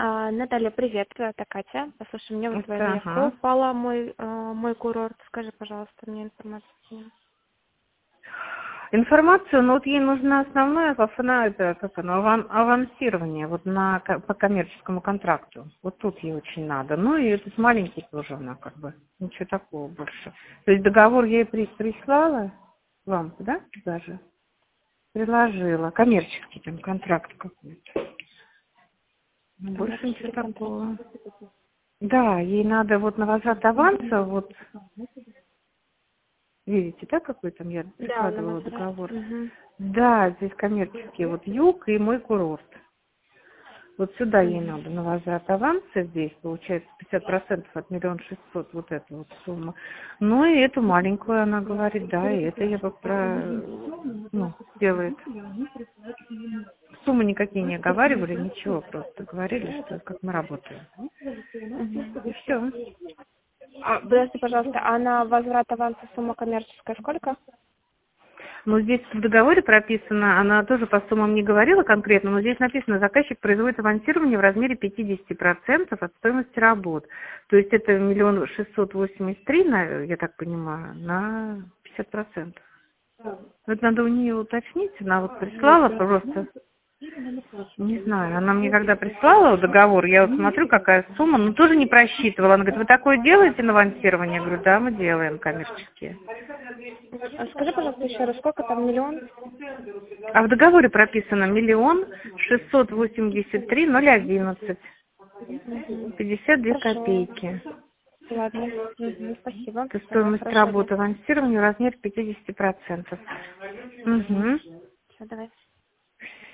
Наталья, привет, это Катя. Послушай, мне вот твоя заявка Ага. упала, мой курорт. Скажи, пожалуйста, мне информацию. Информацию, но вот ей нужна основная, это, как оно, авансирование вот по коммерческому контракту. Вот тут ей очень надо. Ну и этот маленький тоже она как бы, ничего такого больше. То есть договор я ей прислала вам, да, даже? Приложила. Коммерческий там контракт какой-то. Ну, больше ничего такого. Да, ей надо вот на возврат аванса, вот, видите, да, какой там я Да, на прикладывала возврат. договор? Угу. Да, здесь коммерческий, вот юг и мой курорт. Вот сюда ей надо на возврат аванса, здесь получается 50% от 1 600 000, вот эта вот сумма. Ну и эту маленькую она говорит, да, и это я делает. Суммы никакие не оговаривали, ничего, просто говорили, что как мы работаем. И все. Подожди, пожалуйста, а на возврат аванса сумма коммерческая сколько? Ну, здесь в договоре прописано, она тоже по суммам не говорила конкретно, но здесь написано, заказчик производит авансирование в размере 50% от стоимости работ. То есть это 1 683 000, я так понимаю, на 50%. Это надо у нее уточнить, она вот прислала просто, не знаю, она мне когда прислала договор, я вот смотрю, какая сумма, но тоже не просчитывала. Она говорит, вы такое делаете на авансирование? Я говорю, да, мы делаем коммерческие. А скажи, пожалуйста, еще раз, сколько там, миллион? А в договоре прописано 1 683 011. 52 Хорошо. копейки. Ладно. Спасибо. Это Давай, стоимость хорошего дня. работы авансирования в размере 50%. Угу. Все, давай.